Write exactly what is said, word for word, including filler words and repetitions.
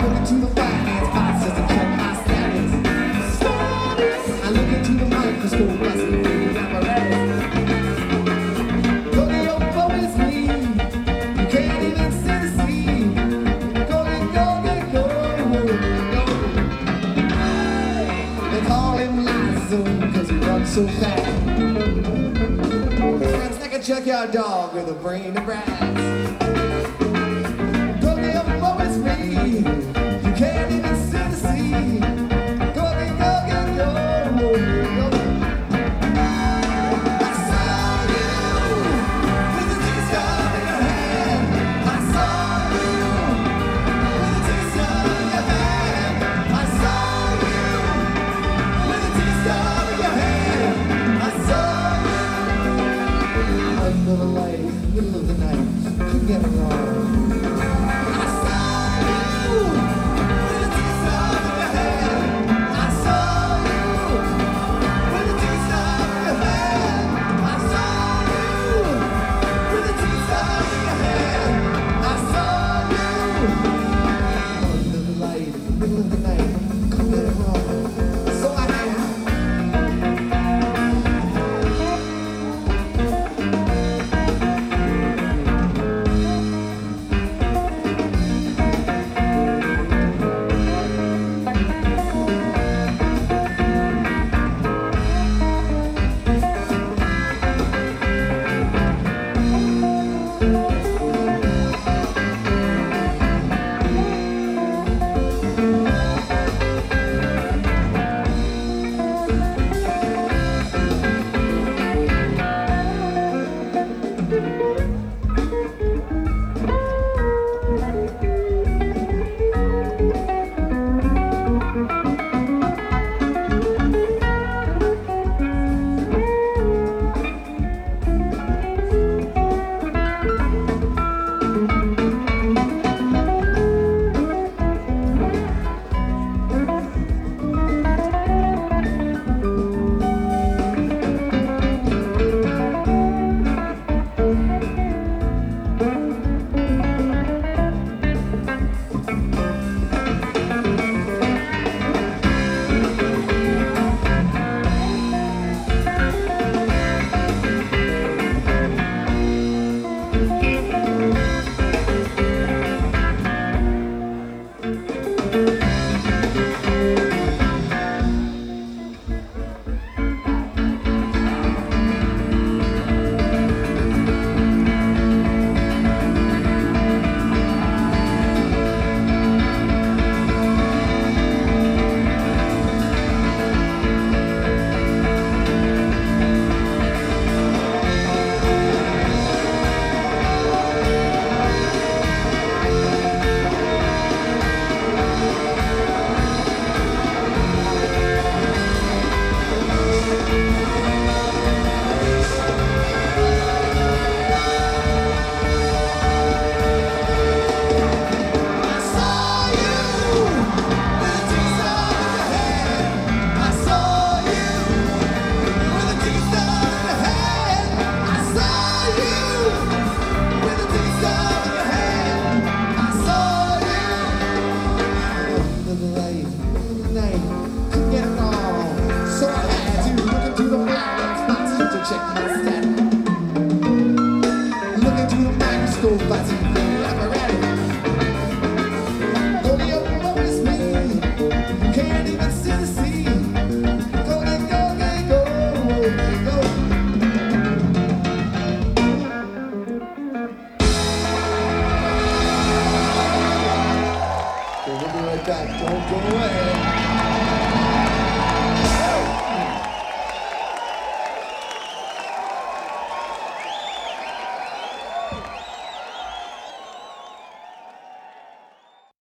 look into the finance box just to check my status. I look into the microscope, I see the apparatus. Go to your focus me, you can't even see the sea. Go, go, go, go, go. They call him Lizzo cause he runs so fast. Runs like a junkyard dog with a brain of brass. You can't even see the sea. Go, go, go, go, go, go. I saw you with the teacup in your hand. I saw you with the teacup in your hand. I saw you with the teacup in your hand. I saw you under the light, middle of the night. Couldn't get it wrong.